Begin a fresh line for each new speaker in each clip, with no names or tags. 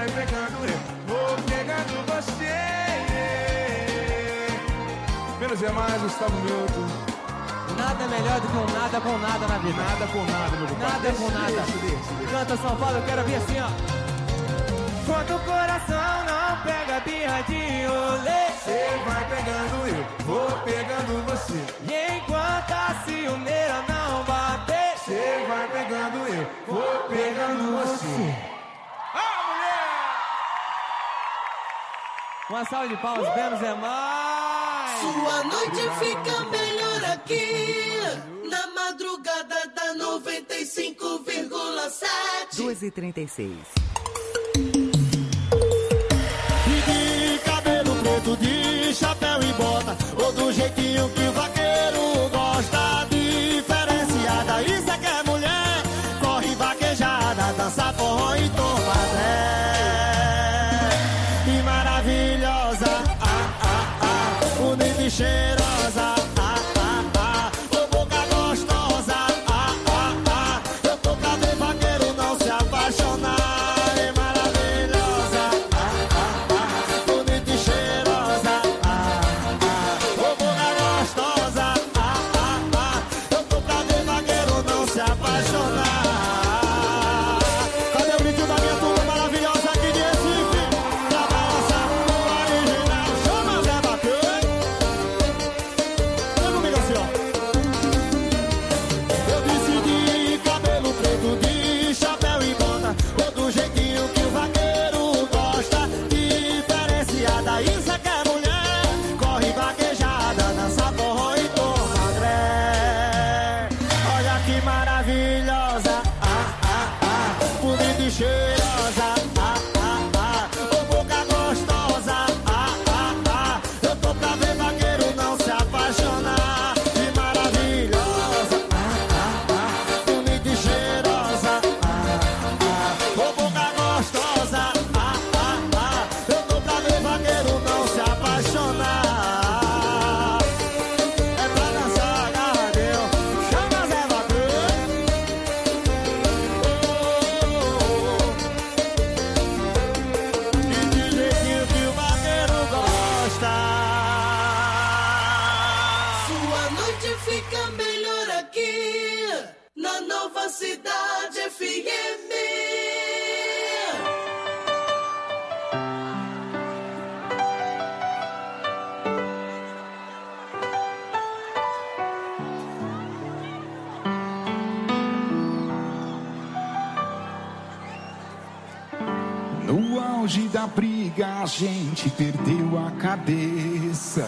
vai pegando, eu vou pegando você. Menos é mais, Gustavo Milton.
Nada melhor do que um nada com nada na vida.
Nada com nada, meu compadre.
Nada com nada.
Deixa.
Canta São Paulo, eu quero ver assim, ó. Quando o coração não pega birra de rolê,
você vai pegando, eu vou pegando você.
E enquanto a ciumeira não bater,
você vai pegando, eu vou pegando você.
Ah, mulher! Uma salva de palmas, menos é mais.
Sua noite fica melhor aqui, na madrugada da 95,7.
2h36.
De cabelo preto, de chapéu e bota, ou do jeitinho que o vaqueiro gosta. Diferenciada, isso é que é mulher. Corre vaquejada, dança forró e tomadré. E maravilhosa, bonita e cheirosa, ô boca gostosa, eu tô pra ver vaqueiro não se apaixonar.
No auge da briga a gente perdeu a cabeça.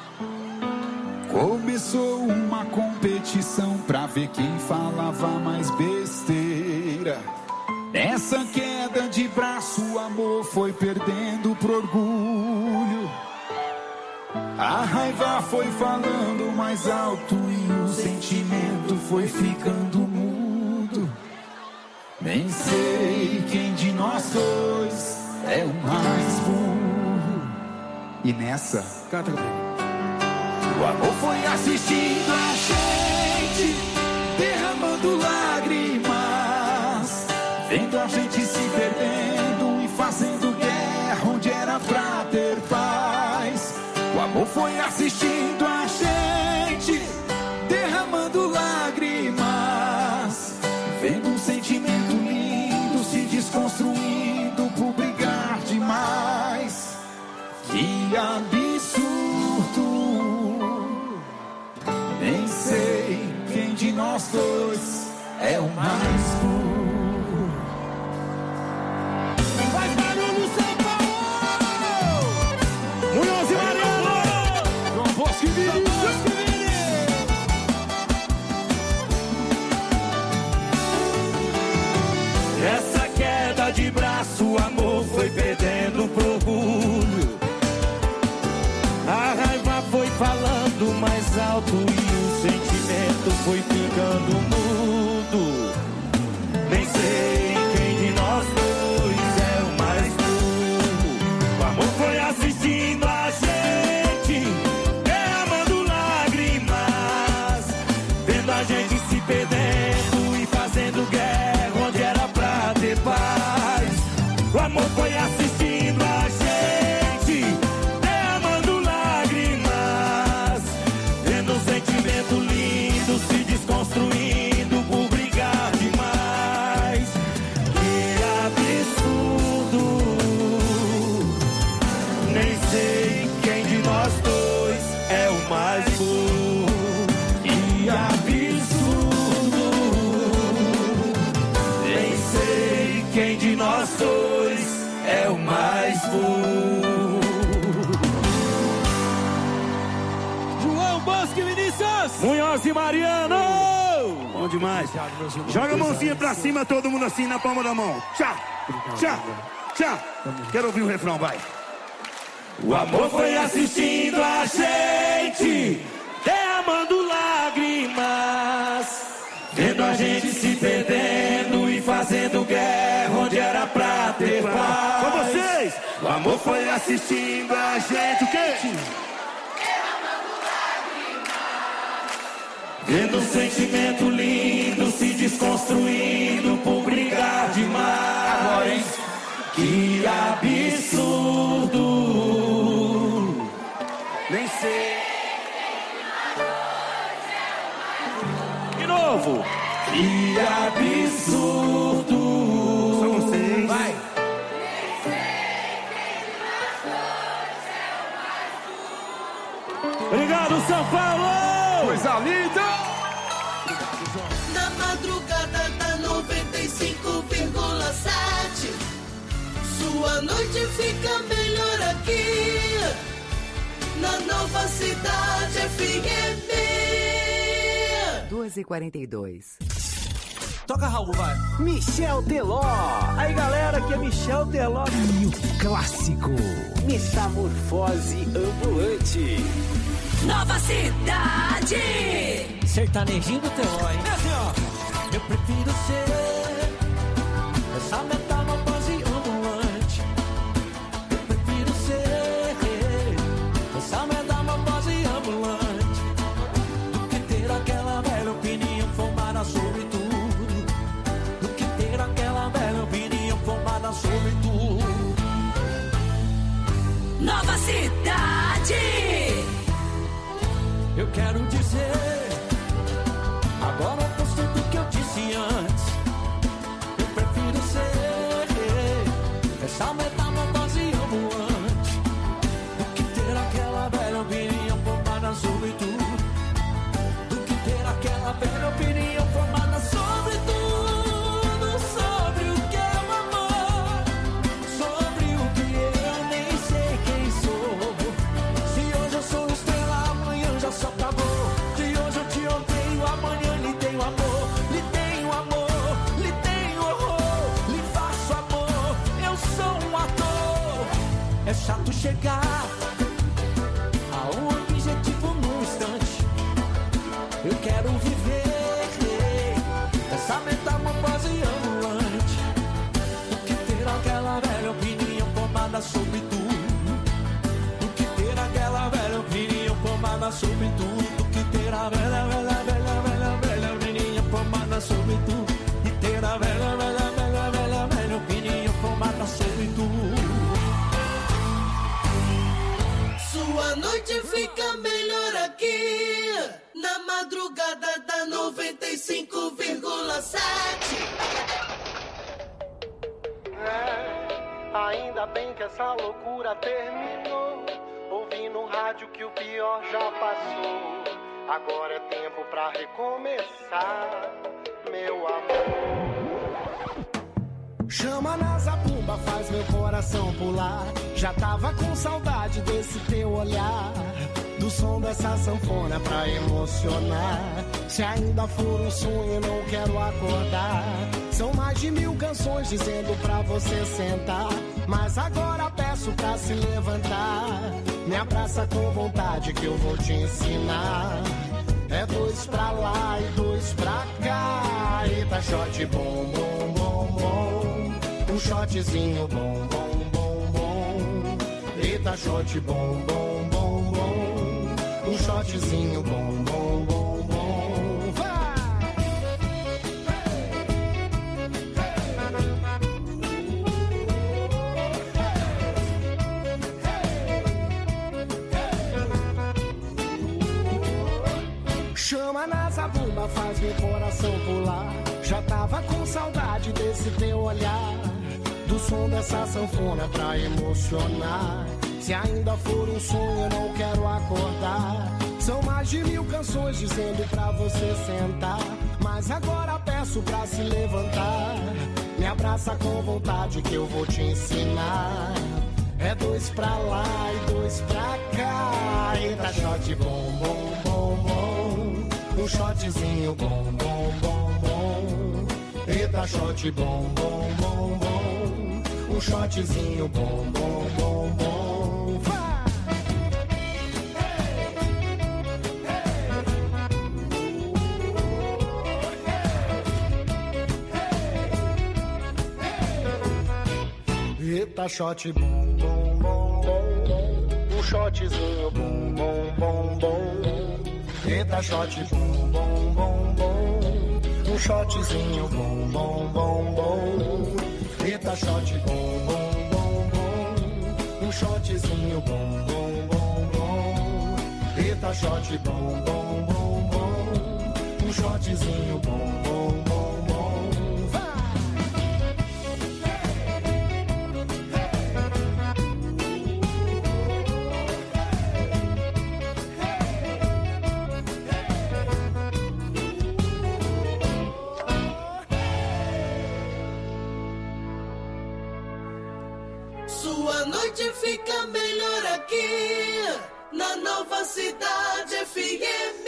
Começou uma competição pra ver quem falava mais besteira. Nessa queda de braço o amor foi perdendo pro orgulho. A raiva foi falando mais alto e o sentimento foi ficando mudo. Nem sei quem de nós dois é o mais burro. E nessa, o amor foi assistindo a gente, derramando lágrimas, vendo a gente se perdendo e fazendo guerra onde era pra ter paz. O amor foi assistindo a gente, derramando lágrimas, vendo um sentimento lindo se desconstruindo por brigar demais. Que absurdo! Nem sei quem de nós dois é o mais burro.
Faz barulho, São Paulo! Munhoz e Mariano!
João Bosco e Vinícius!
Essa queda de braço, o amor foi perdendo pro orgulho. A raiva foi falando mais alto e o sentimento foi ficando mudo. Nem sei quem de nós dois é o mais burro. O amor foi assistindo a gente, derramando lágrimas, vendo a gente se perdendo e fazendo guerra onde era pra ter paz. O amor foi assistindo
nós dois é o mais bom.
João Bosco e Vinícius
Munhoz e Mariano. Bom demais. Joga a mãozinha pra cima, todo mundo assim na palma da mão. Tchau, tchau, tchau. Quero ouvir o refrão, vai.
O amor foi assistindo a gente, derramando lágrimas, vendo a gente se perdendo e fazendo guerra onde era pra ter paz.
Com vocês!
O amor foi assistindo a gente, o quê? Derramando lágrimas, vendo um sentimento lindo se desconstruindo por brigar demais. Agora, hein? Que absurdo.
Nem sei. De novo.
Que absurdo.
Só vocês.
Vai.
Obrigado, São Paulo.
Coisa linda.
Na madrugada da 95,7. Sua noite fica melhor aqui, na Nova Cidade FM.
2h42.
Toca, Raul, vai.
Michel Teló.
Aí, galera, aqui é Michel Teló.
E o clássico Metamorfose Ambulante.
Nova Cidade.
Sertanejinho do Teló, hein?
É assim, ó. Eu prefiro ser essa metamorfose ambulante. Eu prefiro ser essa metamorfose ambulante do que ter aquela velha opinião formada sobre tudo. Do que ter aquela velha opinião formada sobre tudo.
Nova Cidade.
Eu quero dizer agora o oposto do que eu disse antes. Eu prefiro ser essa metamorfose ambulante do que ter aquela velha opinião formada sobre tudo. Do que ter aquela velha opinião formada sobre tudo. Sobre o que é o amor, sobre o que eu nem sei quem sou. Se hoje eu sou estrela, amanhã já só acabou. Se hoje eu te odeio, amanhã lhe tenho amor. Lhe tenho amor, lhe tenho horror, lhe faço amor. Eu sou um ator. É chato chegar a um objetivo num instante. Eu quero viver essa metamorfose ambulante do que ter aquela velha opinião formada sobre tudo. Do que ter aquela velha opinião formada sobre tudo. Do que ter a velha opinião formada sobre tudo. E ter a velha opinião formada sobre tudo.
Sua noite fica melhor aqui, na madrugada da 95,7.
Ainda bem que essa loucura terminou. Ouvi no rádio que o pior já passou. Agora é tempo pra recomeçar, meu amor. Chama na zabumba, faz meu coração pular. Já tava com saudade desse teu olhar, do som dessa sanfona pra emocionar. Se ainda for um sonho, não quero acordar. São mais de 1000 canções dizendo pra você sentar, mas agora peço pra se levantar. Me abraça com vontade que eu vou te ensinar. É 2 pra lá e 2 pra cá. Eita, shot bom, bom, bom, bom. Um shotzinho bom, bom, bom, bom. Eita, shot bom, bom, bom, bom. Um shotzinho bom, bom, bom, bom. Vai! Chama na zabumba, faz meu coração pular. Já tava com saudade desse teu olhar, do som dessa sanfona pra emocionar. Se ainda for um sonho, eu não quero acordar. São mais de 1000 canções dizendo pra você sentar, mas agora peço pra se levantar. Me Me abraça com vontade que eu vou te ensinar. É 2 pra lá e 2 pra cá. Eita, shot bom, bom, bom, bom. Um shotzinho bom, bom, bom, bom. Eita, shot bom, bom, bom, bom. Um shotzinho bom, bom, bom, bom. Vai! Eita, shot bom, bom, bom, bom. Um shotzinho bom, bom, bom, bom. Eita, shot bom, bom, bom, bom. Um shotzinho bom, bom, bom, bom. Eita, shot bom, bom, bom, bom. Um shotzinho bom, bom, bom, bom. Eita, shot bom, bom, bom, bom. Um shotzinho bom, bom, bom, bom.
Sua noite fica melhor aqui, na Nova Cidade FM.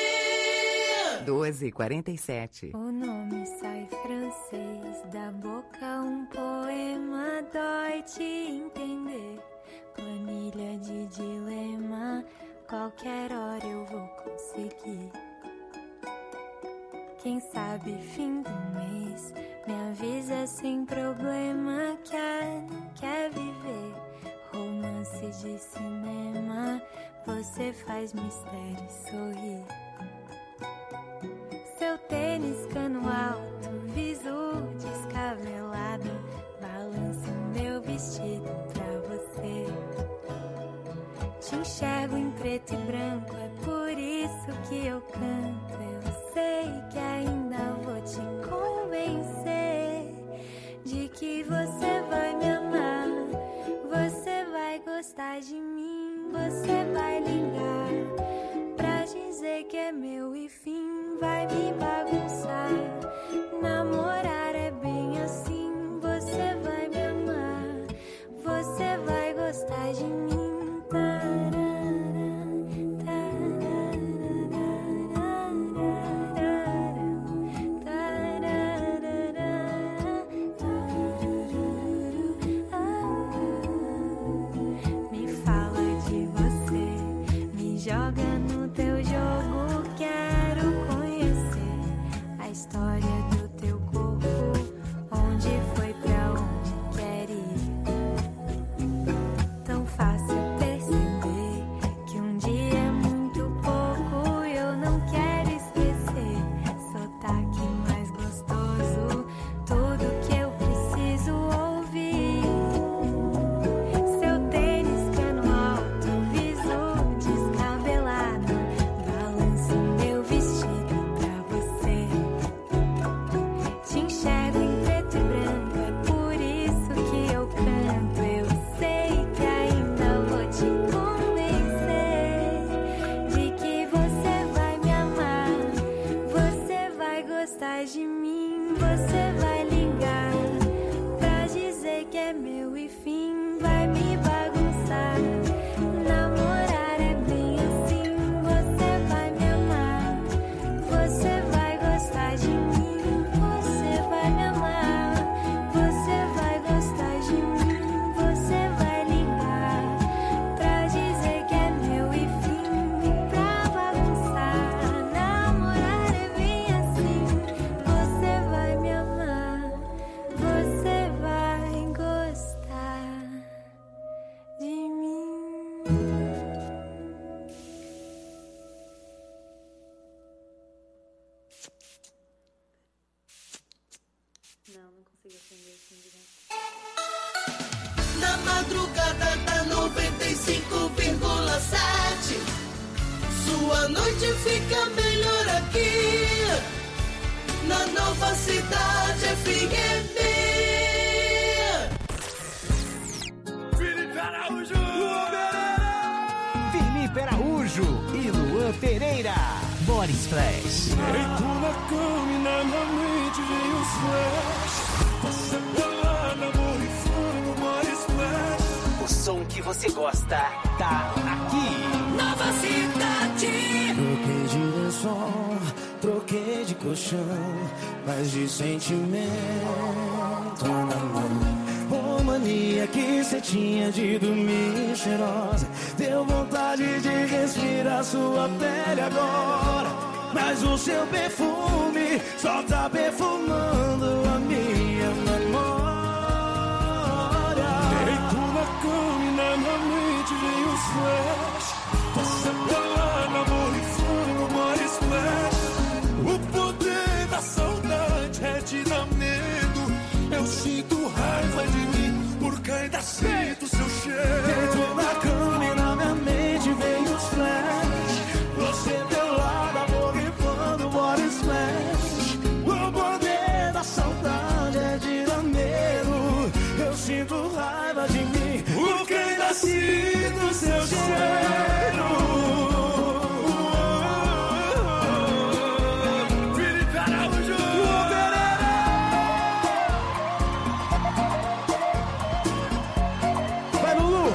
12h47.
O nome sai francês, da boca um poema, dói te entender. Planilha de dilema, qualquer hora eu vou conseguir. Quem sabe fim do mês, me avisa sem problema. Quer viver romance de cinema, você faz mistério sorrir. Seu tênis cano alto, viso descabelado, balança o meu vestido pra você. Te enxergo em preto e branco, é por isso que eu canto. Eu sei que ainda vou te convencer de que você vai me amar, você vai gostar de mim, você vai ligar pra dizer que é meu e fim, vai me bagunçar. Namorar é bem assim, você vai me amar, você vai gostar de mim. Joga no teu jogo, quero conhecer a história do teu corpo, onde foi, pra onde quer ir. Tão fácil perceber que um dia é muito pouco, eu não quero esquecer. Sotaque mais gostoso, tudo que eu preciso ouvir. Seu tênis cano alto, viso descabelado, balança o meu vestido pra você. Te enxergo em preto e branco, é por isso que eu canto. Eu sei que ainda vou te convencer de que você vai me amar, você vai gostar de mim, você vai ligar pra dizer que é meu e fim, vai me bagunçar. Namorar é bem assim, você vai me amar, você vai gostar de mim, você vai me amar, você vai gostar de mim, você vai ligar pra dizer que é meu e fim, pra bagunçar. Namorar é bem assim, você vai me amar, você vai gostar de mim. Não consigo aprender assim direto.
Na madrugada da 95,7. Sua noite fica melhor aqui, na Nova Cidade FM.
Felipe Araújo!
Felipe Araújo e Luan Pereira. Body Splash.
Deito na cama e na minha mente vem os flash. Você pelada, borrifando mais splash.
O som que você gosta tá aqui.
Nova Cidade.
Troquei de lençol, troquei de colchão, mas de sentimento na mão. Oh, mania que cê tinha de dormir cheirosa, deu vontade de respirar sua pele agora. Mas o seu perfume só tá perfumando a minha memória. Deito na cama e na minha mente vem os flash. Você pelada, borrifando mais splash. O poder da saudade é te dar medo. Eu sinto raiva de mim, porque ainda sinto seu cheiro. Deito na cama e na minha mente vem os flash. Você pelada, borrifando body splash. O poder da saudade é de dar medo. Eu sinto raiva de mim, porque ainda sinto seu cheiro. Felipe Araújo. Vai, Lulu.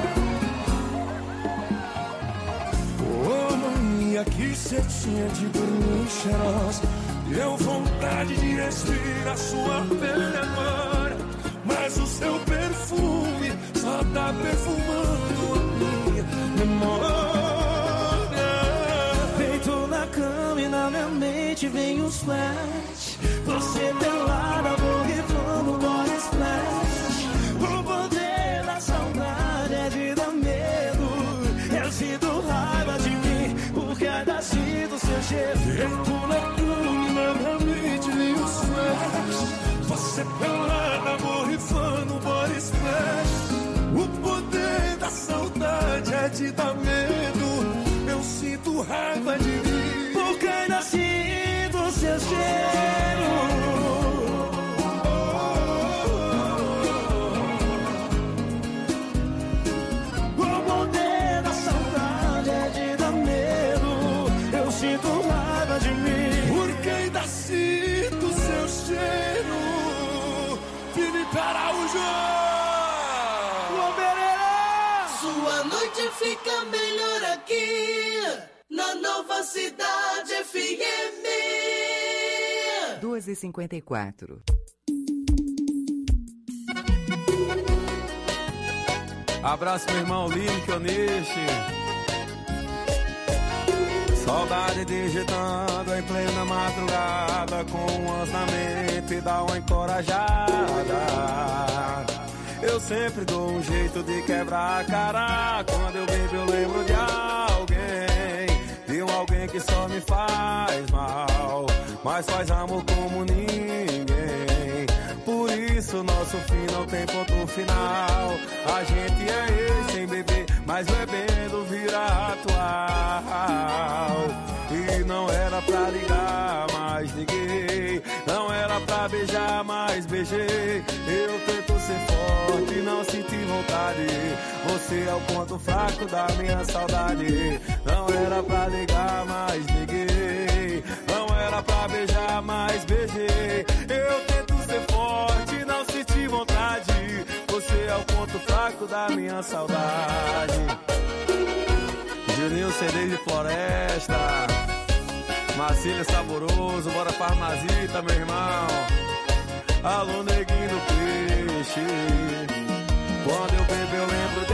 Oh, mania que cê tinha de dormir cheirosa, deu vontade de respirar sua pele agora. Mas o seu perfume só tá perfumando a minha memória. Deito na cama e na minha mente vem os flash. Você pelada, borrifando body splash. O poder da saudade é de dar medo. Eu sinto raiva de mim, porque ainda sinto seu cheiro. Deito na cama e na minha mente vem os flash. Você pelada, borrifando body splash. O poder da saudade é te dar medo. Eu sinto raiva de mim, porque ainda sinto seu cheiro. O poder da saudade é de dar medo. Eu sinto raiva de mim, porque ainda sinto seu cheiro. Felipe Araújo.
Sua noite fica melhor aqui na Nova Cidade FM.
2h54.
Abraço meu irmão Lino, que Onishi. Saudade digitando em plena madrugada, com umas na mente dá uma encorajada. Eu sempre dou um jeito de quebrar a cara. Quando eu bebo eu lembro de alguém que só me faz mal, mas faz amor como ninguém. Por isso nosso fim não tem ponto final. A gente é ex sem beber, mas bebendo vira atual. E não era pra ligar, mas liguei. Não era pra beijar, mas beijei. Eu tento ser forte, não senti vontade. Você é o ponto fraco da minha saudade. Não era pra ligar, mas liguei. Não era pra beijar, mas beijei. Eu tento ser forte, não senti vontade. Você é o ponto fraco da minha saudade. Juninho CD de Floresta, Marcílio Saboroso, bora farmazita, meu irmão. Alô, neguinho do peixe. Quando eu bebo eu lembro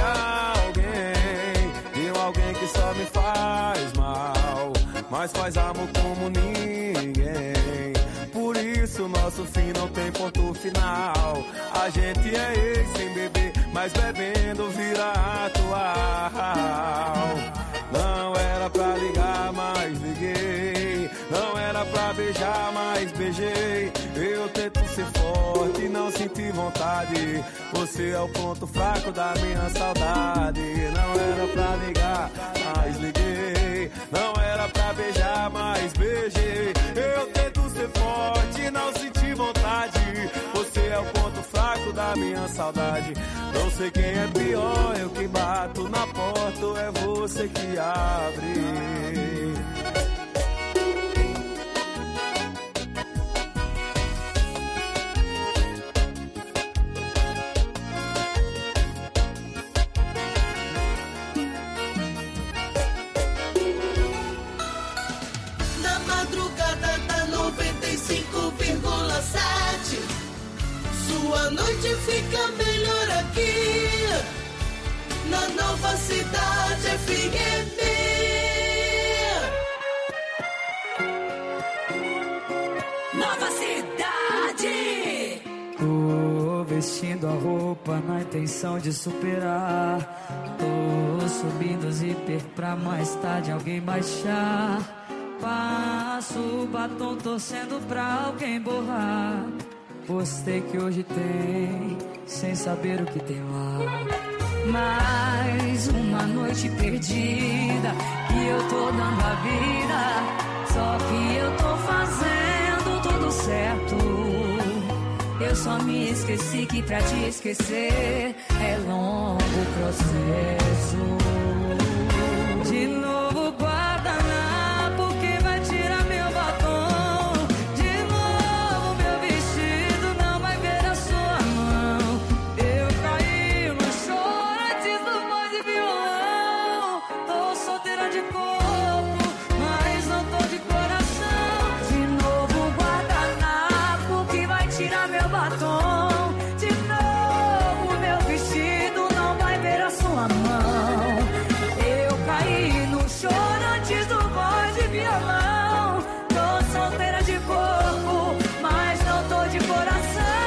de alguém que só me faz mal, mas faz amor como ninguém. Por isso nosso fim não tem ponto final. A gente é ex sem beber, mas bebendo vira atual. Não era pra ligar, mas liguei. Não era pra beijar, mas beijei. Eu tento ser forte, não senti vontade. Você é o ponto fraco da minha saudade. Não era pra ligar, mas liguei. Não era pra beijar, mas beijei. Eu tento ser forte, não senti vontade. Você é o ponto fraco da minha saudade. Não sei quem é pior, eu que bato na porta ou é você que abre.
roupa na intenção de superar. Tô subindo o zíper pra mais tarde alguém baixar. Passo o batom torcendo pra alguém borrar. Postei que hoje tem, sem saber o que tem lá. Mais uma noite perdida que eu tô dando a vida. Só que eu tô fazendo tudo certo. Eu só me esqueci que pra te esquecer é longo processo. De novo guardanapo que vai tirar meu batom. De novo meu vestido não vai ver a sua mão. Eu caí no choro antes do voz e violão. Tô solteira de corpo, mas não tô de coração. De novo guardanapo que vai tirar meu batom. De novo meu vestido não vai ver a sua mão. Eu caí no choro antes do voz e violão. Tô solteira de corpo, mas não tô de coração.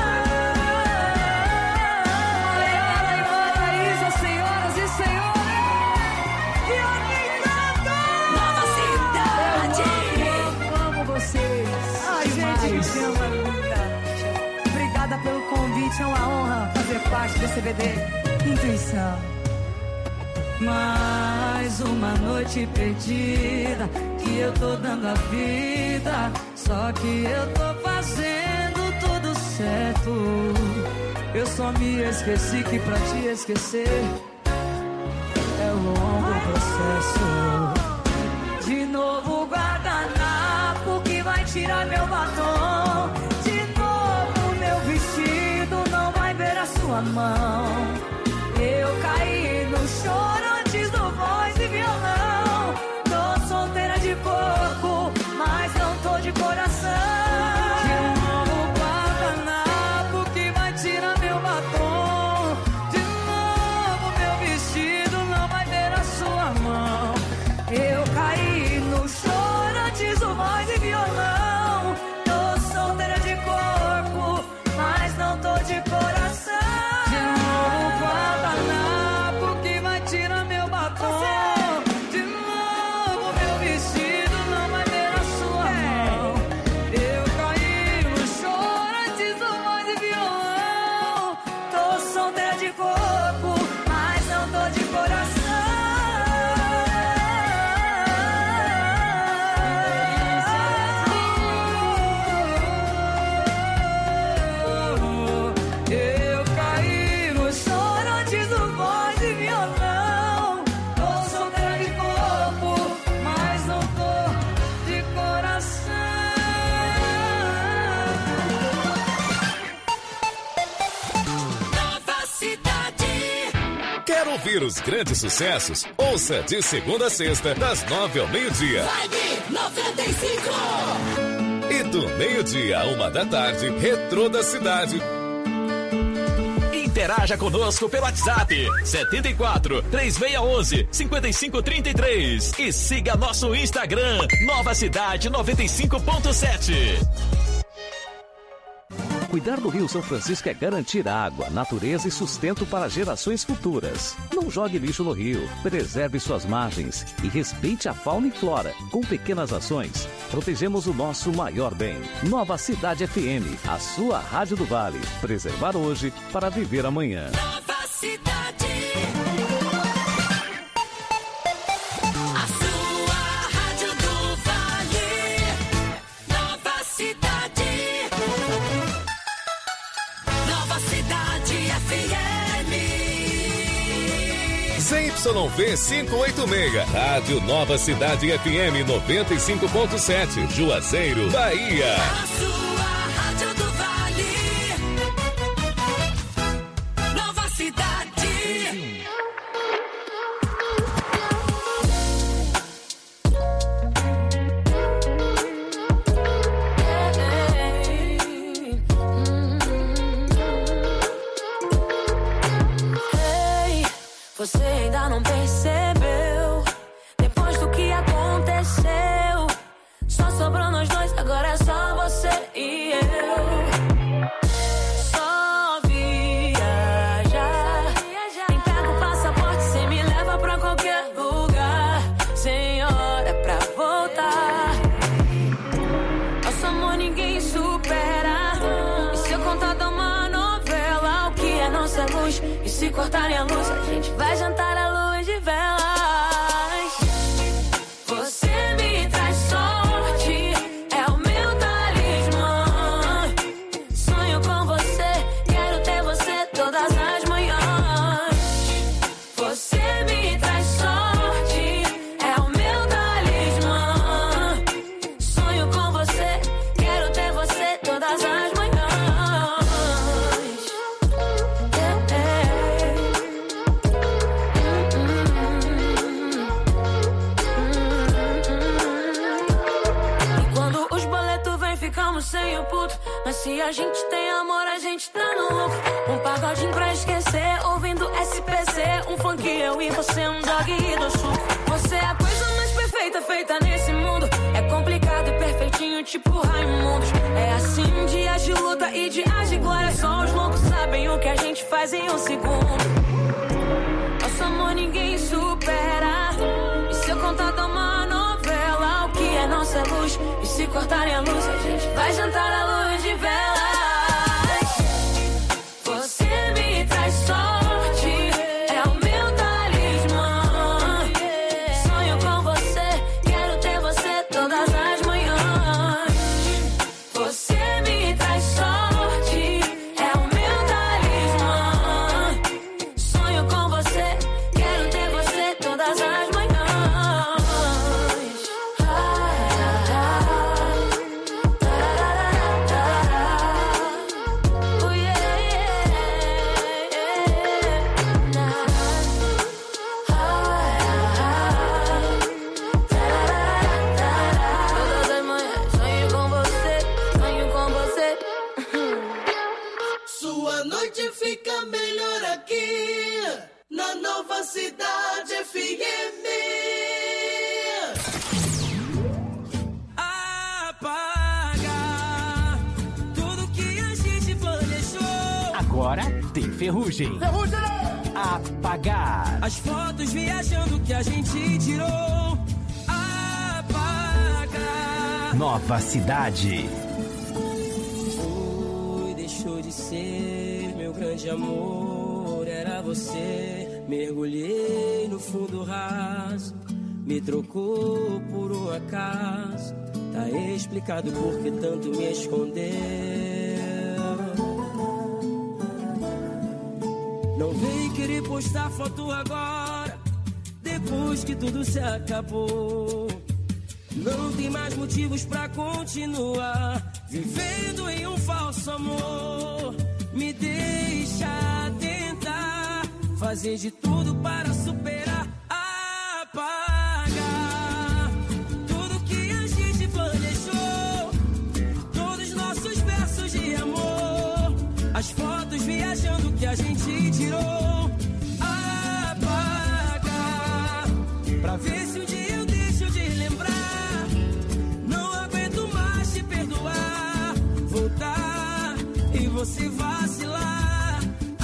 Ela e Paraíso, senhoras e senhores. E alguém canta! Nova Cidade! Eu amo vocês. Ai, gente, me chama linda. Obrigada pelo convite, é uma honra fazer parte desse CBD Intuição. Mais uma noite perdida que eu tô dando a vida. Só que eu tô fazendo tudo certo. Eu só me esqueci que pra te esquecer é um longo processo. De novo guardanapo que vai tirar meu batom. De novo meu vestido não vai ver a sua mão. Eu caí no choro antes do voz e violão. Tô solteira de corpo, mas não tô de coração. De novo guardanapo que vai tirar meu batom. De novo meu vestido não vai ver a sua mão. Eu caí no choro antes do voz e violão. Tô solteira de corpo, mas não tô de coração. De novo guardanapo que vai tirar meu batom. De novo meu vestido não vai ver a sua mão. Eu caí no choro antes do voz e violão. Tô solteira de corpo, mas não tô de coração. Eu caí no choro antes do voz e violão. Tô solteira de corpo, mas não tô de coração.
Nova Cidade. Quer ouvir os grandes sucessos? Ouça de segunda a sexta, das 9 ao meio-dia.
Vibe 95.
E do meio-dia a 1 da tarde, Retrô da Cidade.
Interaja conosco pelo WhatsApp 74 3611 5533 e siga nosso Instagram Nova Cidade 95.7.
Cuidar do Rio São Francisco é garantir água, natureza e sustento para gerações futuras. Não jogue lixo no rio, preserve suas margens e respeite a fauna e flora. Com pequenas ações, protegemos o nosso maior bem. Nova Cidade FM, a sua rádio do Vale. Preservar hoje para viver amanhã.
Nova Cidade.
ZYV 586, Rádio Nova Cidade FM 95.7, Juazeiro, Bahia.
A sua Rádio do Vale. Nova Cidade.
Você ainda não percebeu? Depois do que aconteceu, só sobrou nós dois, agora é só você e eu. Só via nossa é luz. E se cortarem a luz, a gente vai jantar à luz de velas. Você me traz sorte, é o meu talismã. Sonho com você, quero ter você todas as manhãs. Você me traz sorte, é o meu talismã. Sonho com você, quero ter você todas as manhãs. Ficamos sem o puto, mas se a gente tem amor, a gente tá no lucro. Um pagodinho pra esquecer, ouvindo SPC. Um funk, eu e você, um dog e do suco. Você é a coisa mais perfeita feita nesse mundo. É complicado e perfeitinho, tipo Raimundos. É assim, dias de luta e dias de glória. Só os loucos sabem o que a gente faz em um segundo. Nosso amor ninguém supera. E se eu contar da uma novela, o que é nossa luz? E se cortarem a luz, a gente vai jantar à luz de velas. Você me traz sorte, é o meu talismã. Sonho com você, quero ter você todas as manhãs. Você me traz sorte, é o meu talismã. Sonho com você, quero ter você todas as manhãs.
Fica melhor aqui na Nova Cidade FM.
Apagar tudo que a gente planejou.
Agora tem Ferrugem.
Ferrugem!
Apagar
as fotos viajando que a gente tirou. Apagar
Nova Cidade.
Deixou de ser meu grande amor, era você. Mergulhei no fundo raso, me trocou por um acaso. Tá explicado por que tanto me escondeu. Não vem querer postar foto agora, depois que tudo se acabou. Não tem mais motivos pra continuar vivendo em um falso amor. Me deixa tentar fazer de tudo para superar. Apagar tudo que a gente planejou. Todos nossos versos de amor, as fotos viajando que a gente tirou. Apagar pra ver se um dia eu deixo de lembrar. Voltar e você vacilar.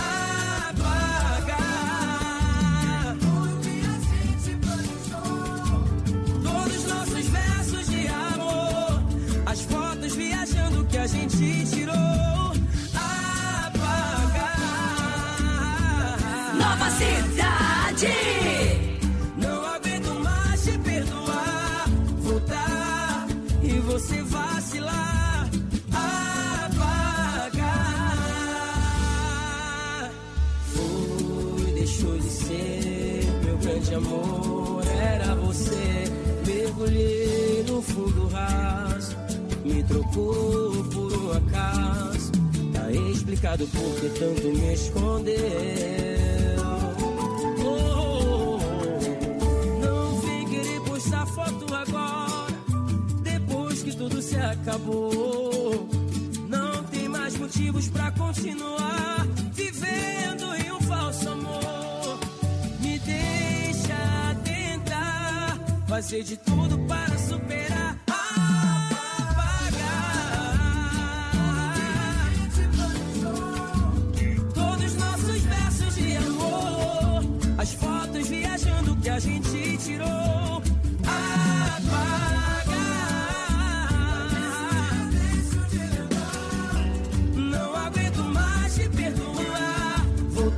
Apagar tudo que a gente planejou. Todos nossos versos de amor, as fotos viajando que a gente tirou. Apagar
Nova Cidade.
Não aguento mais te perdoar. Voltar e você vacilar. Deixou de ser meu grande amor, era você. Mergulhei no fundo raso, me trocou por um acaso. Tá explicado por que tanto me escondeu. Não vem querer postar foto agora, depois que tudo se acabou. Não tem mais motivos pra continuar vivendo em um falso amor. Me deixa tentar fazer de tudo para superar. Apagar todos nossos versos de amor, as fotos viajando que a gente tirou. Apagar, não aguento mais te perdoar.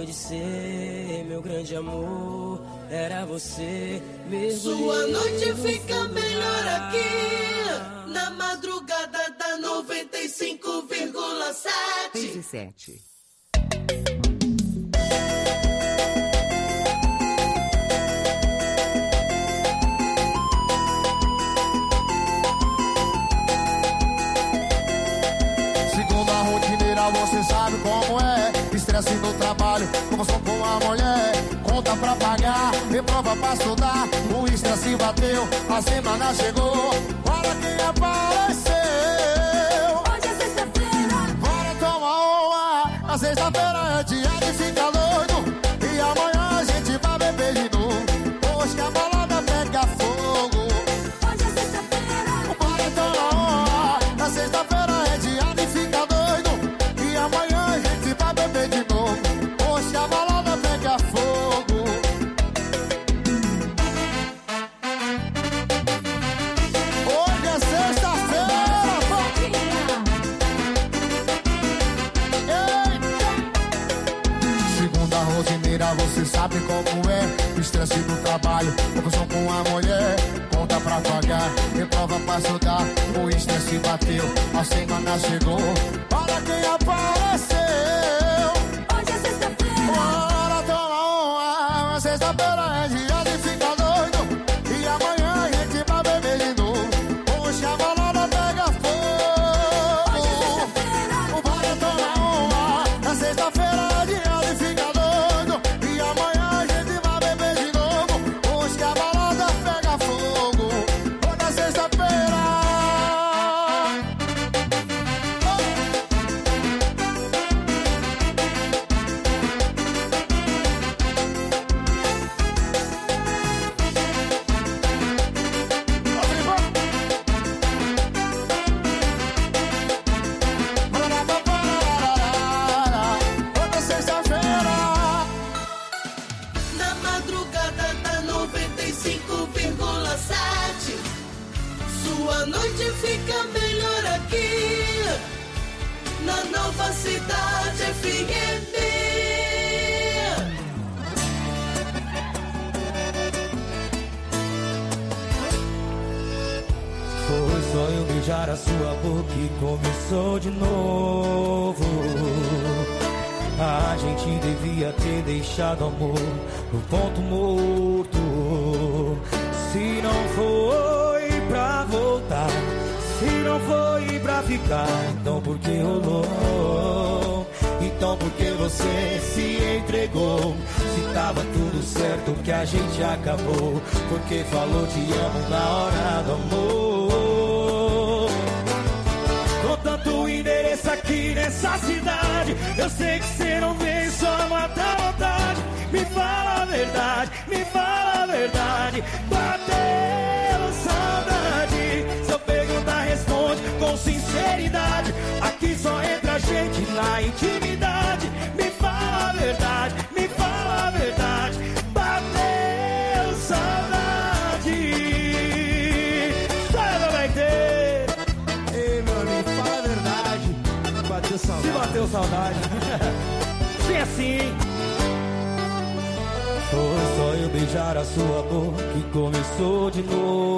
de ser meu grande amor. Era você mesmo.
Sua noite fica melhor aqui, na madrugada da 95,7.
17.
Segunda rotineira, você sabe como é. Estresse no trabalho, confusão com a mulher. Conta pra pagar, reprova pra estudar. O estresse bateu, a semana chegou. Olha quem apareceu.
Hoje é sexta-feira.
Bora tomar uma. A sexta-feira é dia de ficar doido. E amanhã a gente vai beber de novo. Hoje que a balada pega fogo.
Hoje é sexta-feira.
Bora tomar uma. Na sexta-feira é dia de ficar doido. E amanhã a gente vai beber de novo. Hoje que a balada pega fogo. Hoje é sexta-feira. Segunda rotineira, você sabe como é. Estresse no trabalho, confusão com a mulher. Conta pra pagar, reprova pra estudar. O estresse bateu, a semana chegou. Olha quem apareceu.
Hoje é sexta-feira.
Bora tomar uma. Sexta-feira é dia de ficar doido. E amanhã a gente vai beber de novo. Hoje a balada pega fogo.
Hoje é sexta-feira.
Bora tomar uma. Na sexta-feira é dia de ficar doido. E amanhã a gente vai beber de novo. Hoje que a balada pega fogo. Hoje é sexta-feira. Hoje é sexta-feira.
Na madrugada da 95,7. Sua noite fica melhor aqui, na Nova Cidade FM.
Foi só eu beijar a sua boca e começou de novo. A gente devia ter deixado amor no ponto morto. Se não foi pra voltar, se não foi pra ficar, então por que rolou? Então por que você se entregou? Se tava tudo certo que a gente acabou, porque falou te amo na hora do amor. Com tanto endereço aqui nessa cidade, eu sei que você não vem, só mata a vontade. Me fala a verdade, me fala a verdade. Bateu saudade. Se eu perguntar, responde com sinceridade. Aqui só entra a gente na intimidade. Me fala a verdade, me fala a verdade. Bateu saudade. Sai, vai ter. Ei, meu amigo, fala a verdade. Bateu saudade. Se bateu saudade. Se assim. Foi só eu beijar a sua boca que começou de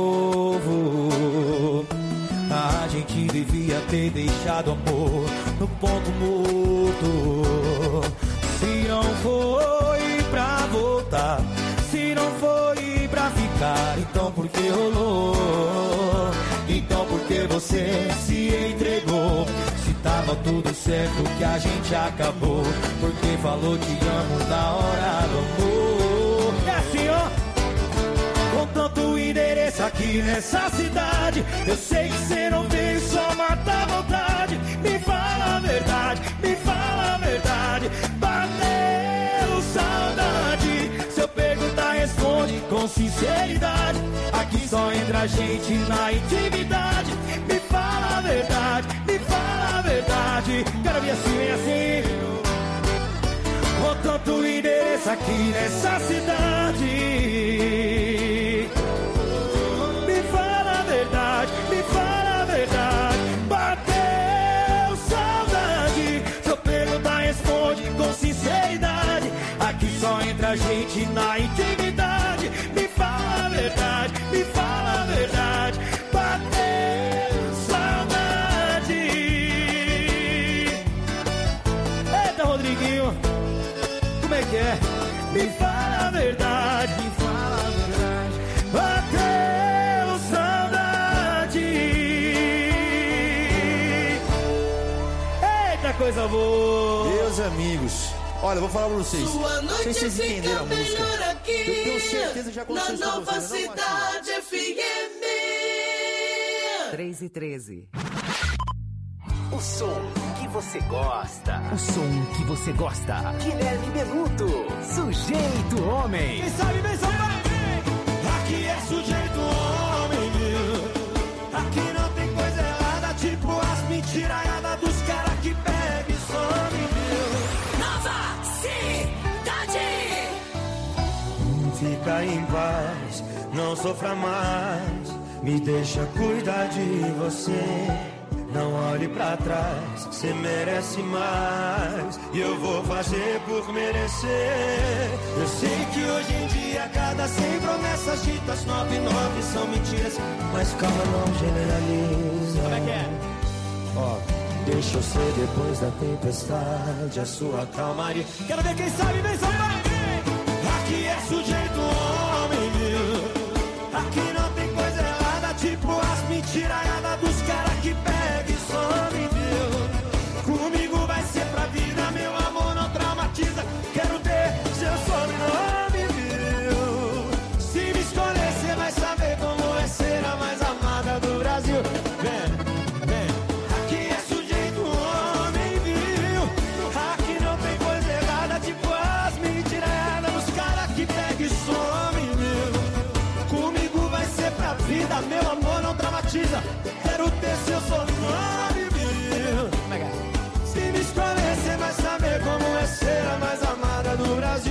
novo. A gente devia ter deixado amor no ponto morto. Se não foi pra voltar, se não foi pra ficar, então por que rolou? Então por que você se entregou? Se tava tudo certo que a gente acabou, porque falou te amo na hora do amor. É assim, ó. Com tanto endereço aqui nessa cidade, eu sei que você não veio, só mata a vontade. Me fala a verdade, me fala a verdade. Bateu saudade. Se eu perguntar, responde com sinceridade. Aqui só entra a gente na intimidade. Me fala a verdade, me fala a verdade. Quero ver assim, vem assim. Com tanto endereço aqui nessa cidade, me fala a verdade, me fala a verdade. Bateu saudade. Se eu perguntar, responde com sinceridade.
da gente na intimidade. Me fala a verdade, me fala a verdade. Bateu saudade. Eita, Rodriguinho, como é que é? Me fala a verdade, me fala a verdade. Bateu saudade. Eita, coisa boa.
Meus amigos, olha, eu vou falar pra vocês.
Sua
Não sei se
noite
vocês entenderam
fica
a música.
melhor aqui.
Eu tenho certeza que já
na
aconteceu isso com
Nova
vocês, não,
Cidade FM.
3:13.
O som que você gosta. O som que você gosta. Guilherme Benuto, sujeito homem.
Quem sabe bem, São Paulo. Aqui é sujeito homem, viu? Aqui não tem coisa errada, tipo as mentiraiadas dos caras que pegam e somem, viu?
Nova Cidade.
Fica em paz, não sofra mais. Me deixa cuidar de você. Não olhe pra trás, você merece mais. E eu vou fazer por merecer. Eu sei que hoje em dia cada 100 promessas ditas 99 são mentiras. Mas calma, não generaliza. Como é que é? Ó, deixa eu ser depois da tempestade a sua calmaria. Quero ver quem sabe, vem São Paulo. Aqui é sujeito homem, viu? Aqui não tem coisa errada, tipo as mentiraiadas dos caras que pegam e somem, viu? Comigo vai ser pra vida, meu amor não traumatiza. Quero ter seu sobrenome, viu? Se me escolher, cê vai saber como é ser a mais amada do Brasil. Vem, vem. Aqui é sujeito homem, viu? Aqui não tem coisa errada, tipo as mentiraiadas dos caras que pegam e somem, viu? Comigo vai ser pra vida, meu amor não dramatiza. Quero ter seu sobrenome, viu? Se me escolher, cê vai saber como é ser a mais amada do Brasil.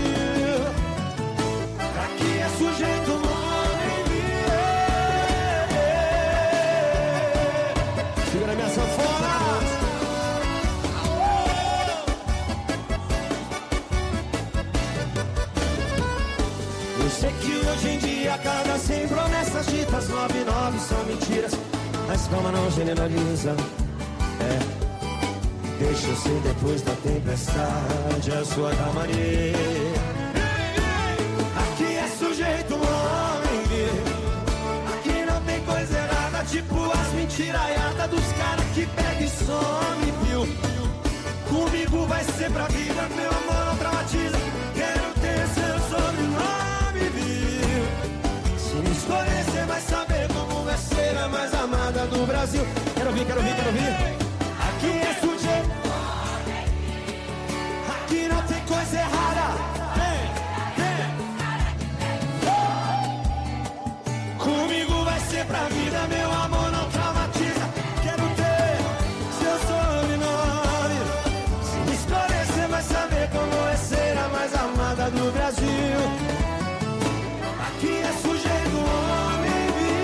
Aqui é sujeito homem, viu? Segura minha sanfona. Eu sei que hoje em dia cada 100 promessas ditas 99 são mentiras. Mas calma, não generaliza. É, deixa eu ser depois da tempestade a sua calmaria. Aqui é sujeito homem, viu? Aqui não tem coisa errada, tipo as mentiraiadas dos caras que pegam e some, viu? Comigo vai ser pra vida, meu amor não traumatiza. Quero ter seu sobrenome, viu? Se me escolher, cê vai saber como vai ser a mais amada do Brasil. Quero ouvir, quero ouvir, quero ouvir. Aqui é sujeito. Aqui não tem coisa errada. Comigo vai ser pra vida, meu amor não traumatiza. Quero ter seu sobrenome. Se me escolher, cê vai saber como é ser a mais amada do Brasil. Aqui é sujeito homem,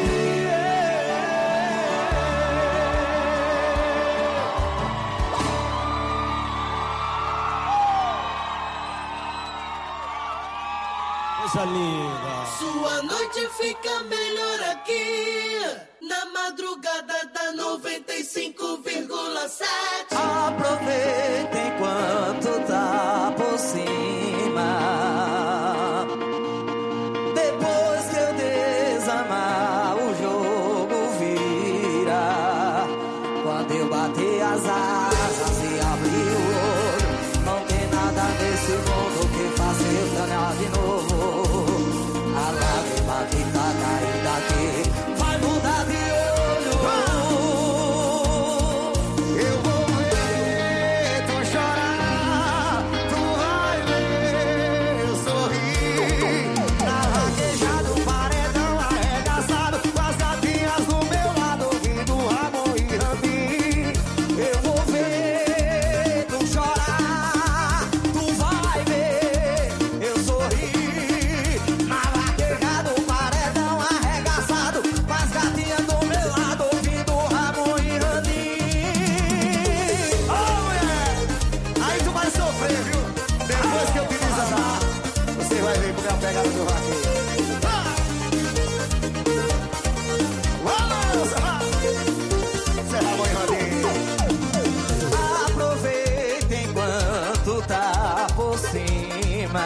coisa linda.
Sua noite fica melhor aqui, na madrugada da 95,7.
Aproveita enquanto tá por cima. Depois que eu desamar, o jogo vira. Quando eu bater as asas e abrir o olho, não tem nada nesse mundo que faça eu ganhar de novo. A lágrima que tá caindo aqui vai mudar de olho.
Eu
obrigado, meu vaqueiro.
Aproveita enquanto tá por cima.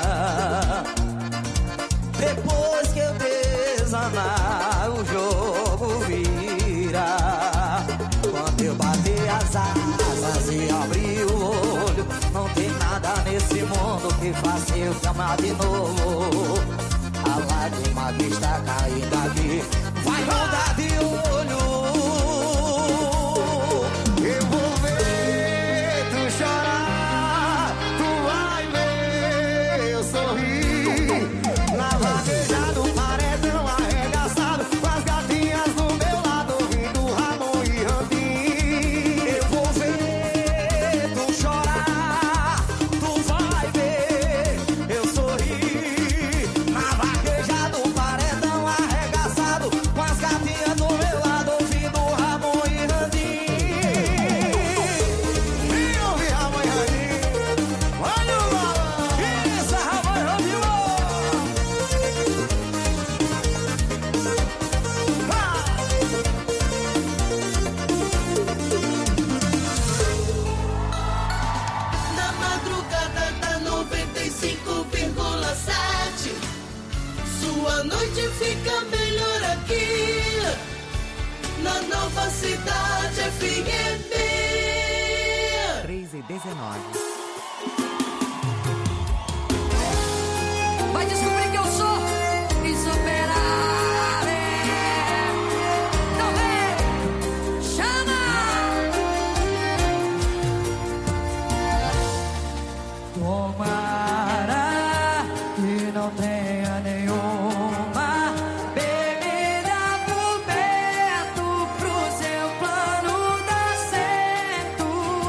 Depois que eu desanar, o jogo vira. Quando eu bater as asas e abrir o olho, não tem nada nesse mundo que faça eu te amar de novo. A lágrima que está caindo aqui vai mudar de olho. Eu vou ver tu chorar, tu vai ver eu sorrir. Na vaqueja do paredão arregaçado, com as gatinhas do meu lado, ouvindo Ramon e Randim. Eu vou ver tu chorar, tu vai ver eu sorrir. Na vaqueja do paredão arregaçado, com as gatinhas do meu lado, ouvindo Ramon e Randim. E ouvi Ramon e Randim. Olha o balão. Isso é Ramon e Randim.
Na madrugada da 95,7, sua noite fica melhor aqui. Na Nova Cidade FM.
3:19.
Vai descobrir que eu sou insuperável. Então vem, chama! Tomara que não tenha nenhuma bebida por perto pro seu plano dar certo.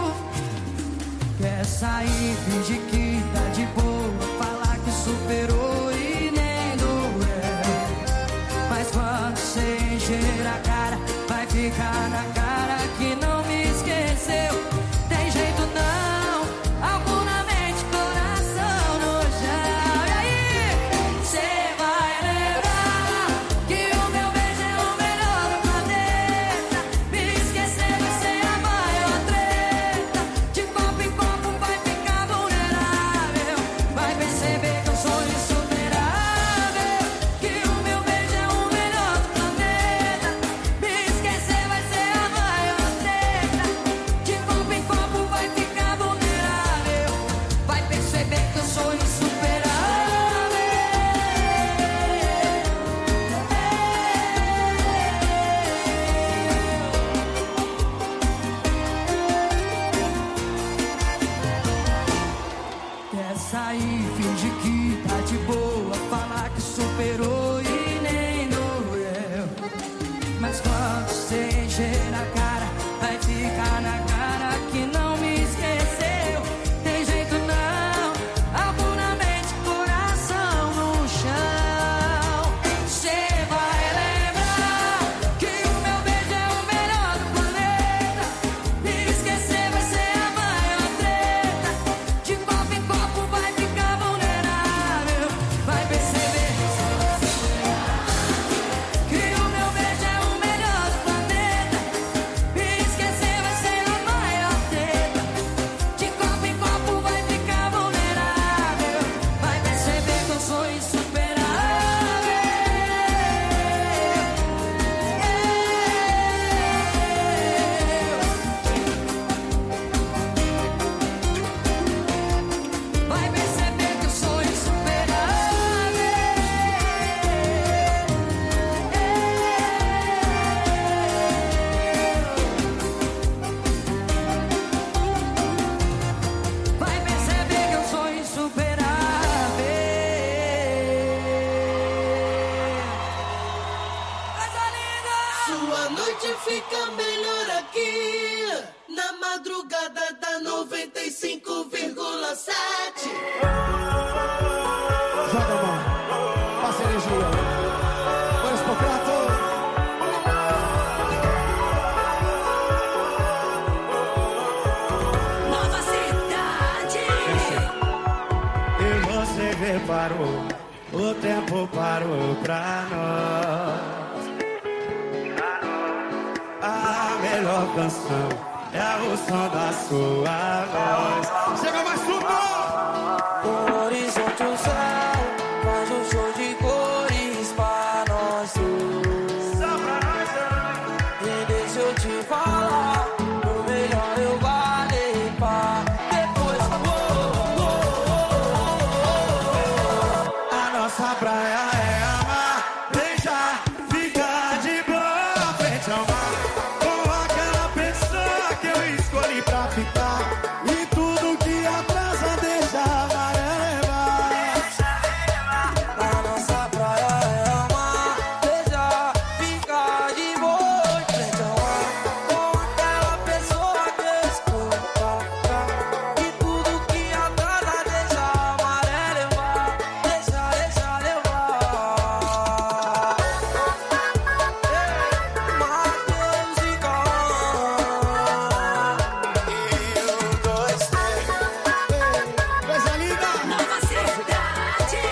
Quer sair, fingir que tá de boa, falar que superou e nem doeu. Mas quando você encher a cara, vai ficar na cara que não me esqueceu. Tem jeito não, algo na mente, coração no chão. E aí, cê vai lembrar que o meu beijo é o melhor do planeta. Me esquecer vai ser a maior treta. De copo em copo vai ficar vulnerável. Vai perceber que eu sou insuperável. Que o meu beijo é o melhor do planeta. Me esquecer vai ser a maior treta. De copo em copo vai ficar vulnerável. Vai perceber que eu sou Quer sair, finge que tá de boa, falar que superou e nem doeu. Mas quando você encher a cara, vai ficar na cara que não me esqueceu. Tem jeito não, algo na mente, coração no chão. Cê vai lembrar que o meu beijo é o melhor do planeta. Me esquecer vai ser a maior treta. De copo em copo vai ficar vulnerável. Vai perceber que o meu beijo é o melhor do planeta. Me esquecer vai ser a maior treta. De copo em copo vai ficar vulnerável. Vai perceber que eu sou insuperável. Vai perceber que eu sou insuperável. Vai perceber que eu sou insuperável. Coisa linda!
Sua noite fica melhor aqui. Na madrugada da 95,7.
Joga a mão, passa energia. Vamos pro prato.
Nova Cidade.
E você reparou O tempo parou pra nós. A melhor canção é o som da sua voz. Chega mais suco!
No horizonte o céu faz um show de cores pra nós dois.
Só pra nós dois.
E deixa eu te falar, o melhor eu guardei pra depois.
A nossa praia é amar, beijar, ficar de boa frente ao mar. Com aquela pessoa que eu escolhi pra ficar. E tudo que atrasa deixa a maré levar.
A nossa praia é amar, beijar, ficar de boa em frente ao mar. Com aquela pessoa que eu escolhi pra ficar. E tudo que atrasa deixa a maré levar. Deixa levar. Mateus e Cauã. E um, dois, três.
Coisa linda!
Nova cidade.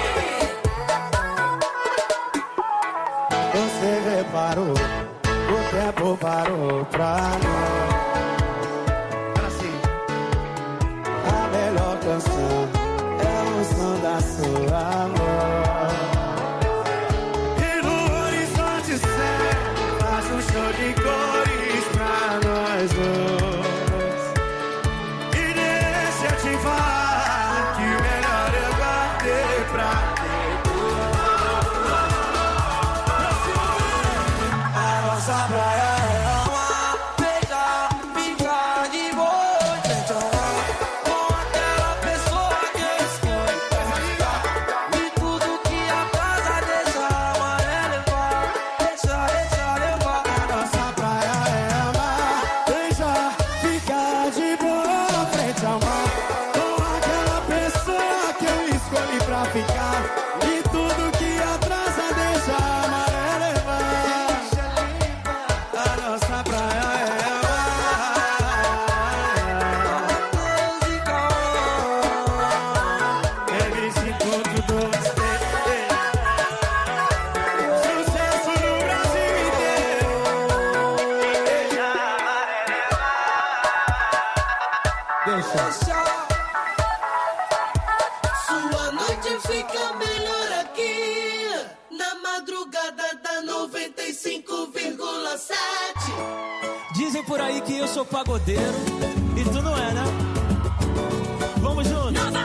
Você reparou, o tempo parou pra nós. Assim, a melhor canção é o som da sua voz. E no horizonte céu faz um show de cores pra nós dois. E deixa eu te falar que o melhor eu guardei pra
A nossa praia é amar, beijar, ficar de boa em frente ao mar. Com aquela pessoa que eu escolhi pra ficar. E tudo que atrasa deixa a maré levar. Deixa levar.
A nossa praia é amar, beijar, ficar de boa frente ao mar. Com aquela pessoa que eu escolhi pra ficar. E tudo que atrasa deixa a maré levar. A nossa praia é amar.
Mateus e Cauã.
MC.2 Sucesso no Brasil inteiro. Deixa.
Sua noite fica melhor aqui, na madrugada da 95,7.
Dizem por aí que eu sou pagodeiro e tu não é, né? Vamos juntos.
Nova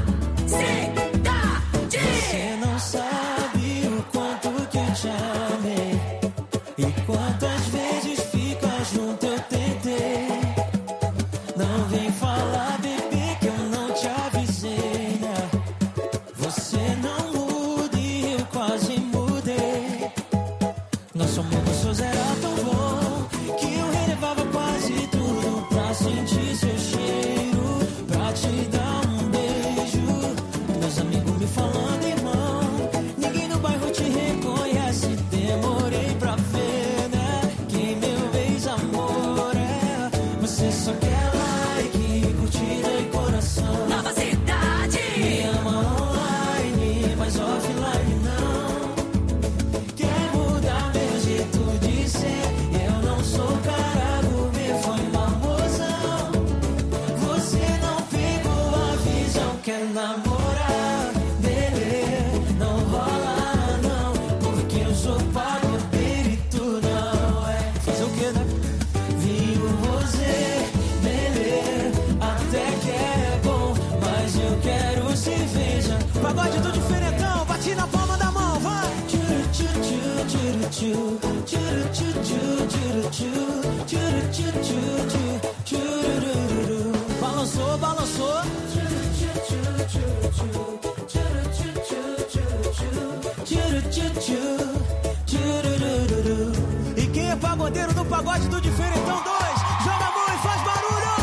cidade.
Você não sabe o quanto que eu te amei e quantas vezes ficar junto eu tentei. Não vem falar, bebê, que eu não te avisei, né? Você não muda e eu quase mudei. Nosso amor gostoso era tão bom que eu relevava quase tudo pra sentir seu cheiro, pra te dar um beijo. Meus amigos me falando, irmão, ninguém no bairro te reconhece. Demorei pra ver, né, que meu ex-amor é. Você só quer like, curtida e coração.
Nova cidade.
Me ama online, mas offline não. Quer mudar meu jeito de ser? Eu não sou cara gourmet, foi uma mozão. Você não pegou a visão, quer namorar, bebê, não rola não, porque eu sou pagodeiro e tu não é. Fazer o que, né? Vinho rosé, bebê, até que é bom, mas eu quero cerveja. Pagode do diferentão, bate na palma da mão, vai! Tchuru, tchuru, tchuru, tchuru, tchuru, tchuru, tchuru, tchuru, tchuru, tchuru, tchuru, tchuru, tchuru. Balançou, balançou. Tchuru, tchuru, tchuru, tchuru, tchuru, tchuru, tchuru, tchuru, tchuru, tchuru, tchuru. E quem é pagodeiro no pagode do diferentão 2, joga a mão e faz barulho!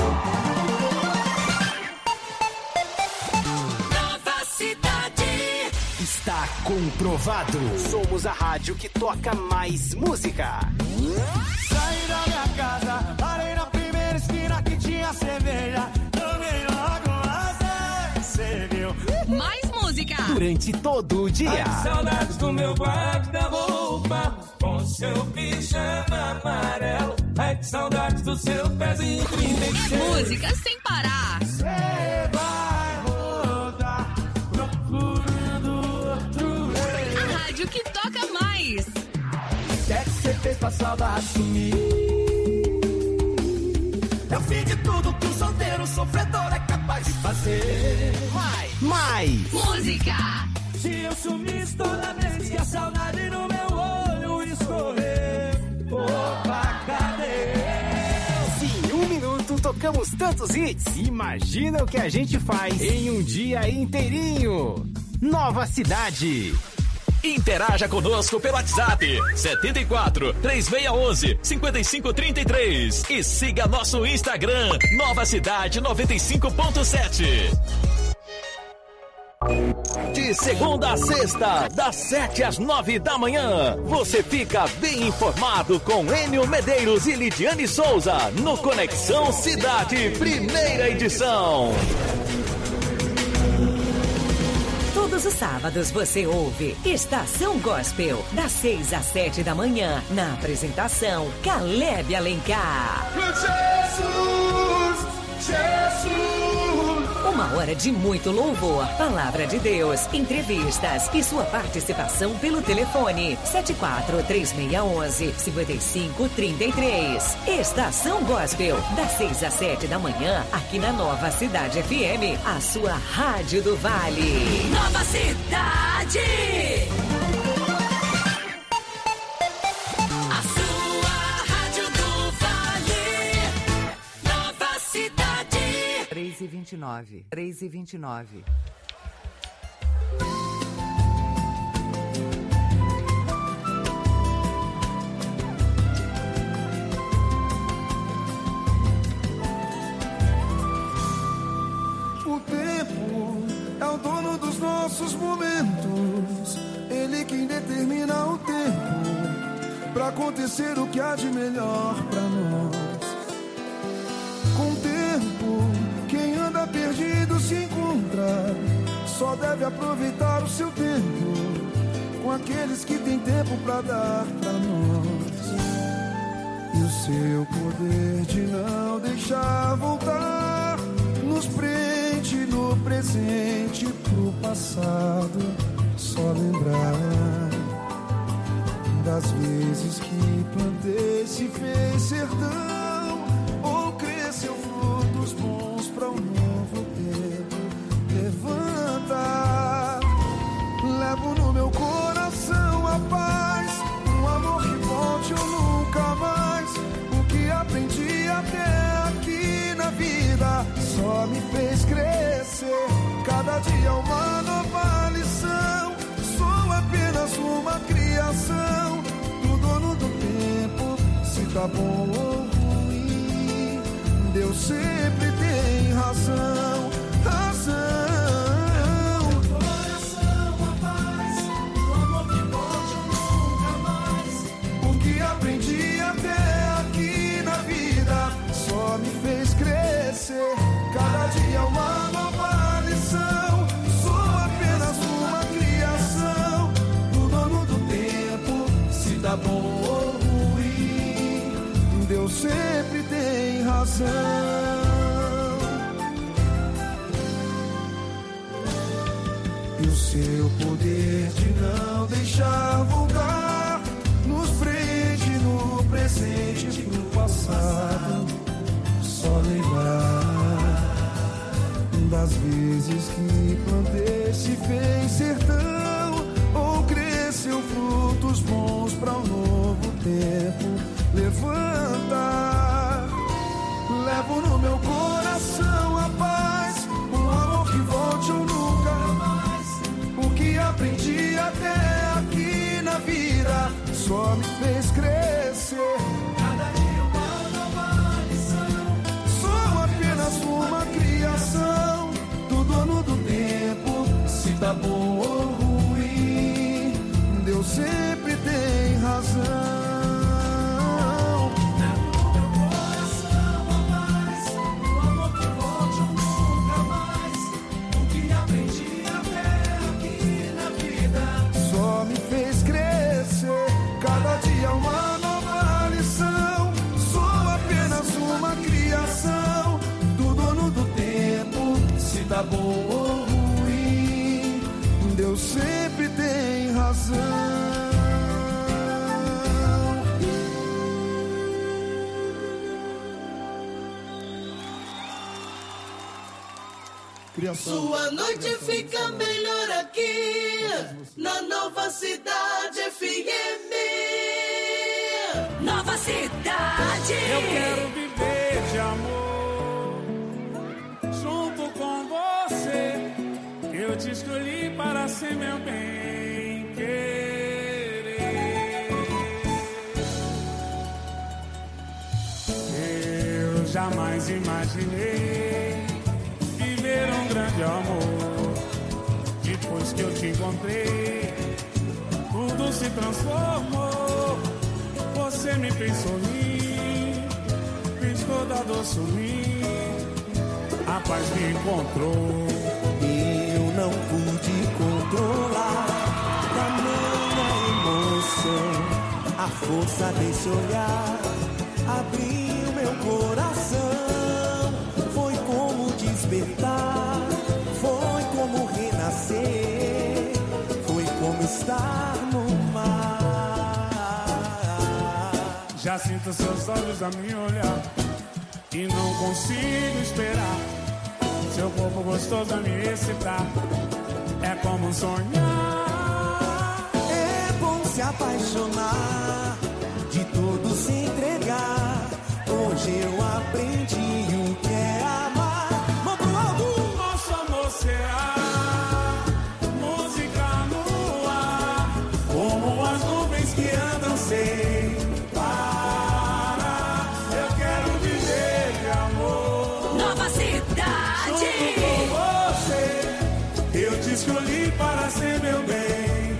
Nova cidade.
Está comprovado. Somos a rádio que toca mais música.
Saí da minha casa, parei na primeira esquina que tinha cerveja. Tomei logo uma, cê viu?
Mais música.
durante todo o dia.
Ai, saudades do meu guarda-roupa com seu pijama amarelo. Ai, que saudades do seu pezinho 36.
Música sem parar.
Você vai rodar procurando outro rei.
A rádio que toca mais.
O que é que você fez pra saudade sumir? Eu fiz de tudo que um solteiro sofredor é capaz de fazer.
Mais
música.
Se eu sumisse toda vez que a saudade no meu olho escorrer, opa, cadê?
Se em 1 minuto tocamos tantos hits, imagina o que a gente faz em um dia inteirinho. Nova Cidade.
Interaja conosco pelo WhatsApp 74 3611 5533 e siga nosso Instagram Nova Cidade 95.7.
De segunda a sexta, das 7 às 9 da manhã, você fica bem informado com Enio Medeiros e Lidiane Souza no Conexão Cidade, primeira edição.
Todos os sábados você ouve Estação Gospel, das 6 às 7 da manhã, na apresentação Caleb Alencar. Jesus! Uma hora de muito louvor, palavra de Deus, entrevistas e sua participação pelo telefone 74-3611-5533. Estação Gospel, das 6 às 7 da manhã, aqui na Nova Cidade FM, a sua rádio do Vale.
Nova Cidade! A sua rádio do Vale. Nova Cidade.
3h29. 3h29.
O tempo é o dono dos nossos momentos. Ele quem determina o tempo pra acontecer o que há de melhor pra nós. Com o tempo, quem anda perdido se encontra. Só deve aproveitar o seu tempo com aqueles que têm tempo pra dar pra nós. E o seu poder de não deixar voltar nos prende no presente pro passado. Só lembrar das vezes que plantei se fez sertão ou cresceu frutos bons pra um novo tempo. Levanta, levo no meu coração a paz, um amor que volte ou nunca mais. O que aprendi até aqui na vida só me fez crescer. Cada dia uma nova lição. Sou apenas uma criação do dono do tempo. Se tá bom ou ruim, Deus sempre tem razão. Razão. Coração, a paz, o amor que volte ou nunca mais. O que aprendi até aqui na vida só me fez crescer. Cada dia uma nova lição. Sou apenas uma criação do dono do tempo. Se tá bom ou ruim, Deus sempre tem razão. E o seu poder de não deixar voltar nos prende no presente pro passado. Só lembrar das vezes que plantei se fez sertão ou cresceu frutos bons pra um novo tempo. Levanta, levo no meu coração a paz, um amor que volte ou nunca mais. O que aprendi até aqui na vida só me fez crescer. Cada dia uma nova lição. Sou apenas uma criação do dono do tempo. Se tá bom ou ruim, Deus sempre tem razão. Meu coração a paz, o amor que volte ou nunca mais. O que aprendi até aqui seja bom ou ruim, Deus sempre tem razão.
Sua noite fica melhor aqui na Nova Cidade FM.
Nova Cidade.
Eu quero viver de amor junto com você. Eu te escolhi para ser meu bem querer. Eu jamais imaginei viver um grande amor. Depois que eu te encontrei, tudo se transformou. Você me fez sorrir, fez toda a dor sumir. A paz me encontrou.
Eu não pude controlar tamanha emoção. A força desse olhar abriu meu coração. Foi como despertar, foi como renascer, foi como estar no mar.
Já sinto seus olhos a me olhar e não consigo esperar. Seu corpo gostoso a me excitar, é como sonhar.
É bom se apaixonar, de tudo se entregar. Hoje eu aprendi o que é amar. Mão pro alto!
Nosso amor será música no ar, como as nuvens que andam sem parar. Eu quero viver de amor.
Nova Cidade.
Junto com você, eu te escolhi para ser meu bem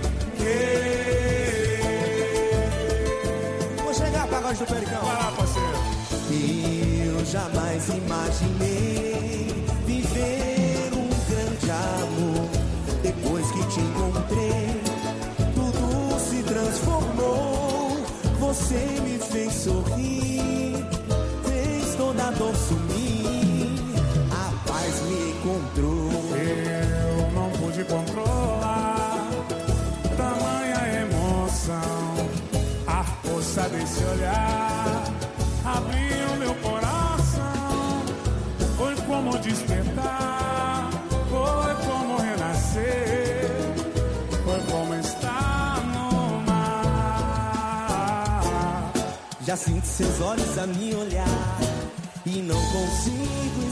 querer.
Vou chegar para agora do Pericão.
Vai lá, parceiro.
Eu jamais imaginei viver um grande amor. Depois que te encontrei, tudo se transformou. Você me fez sorrir, fez toda a dor sumir. A paz me encontrou.
Eu não pude controlar tamanha emoção. A força desse olhar abriu meu coração. Foi como despertar, foi como renascer, foi como estar no mar.
Já sinto seus olhos a me olhar e não consigo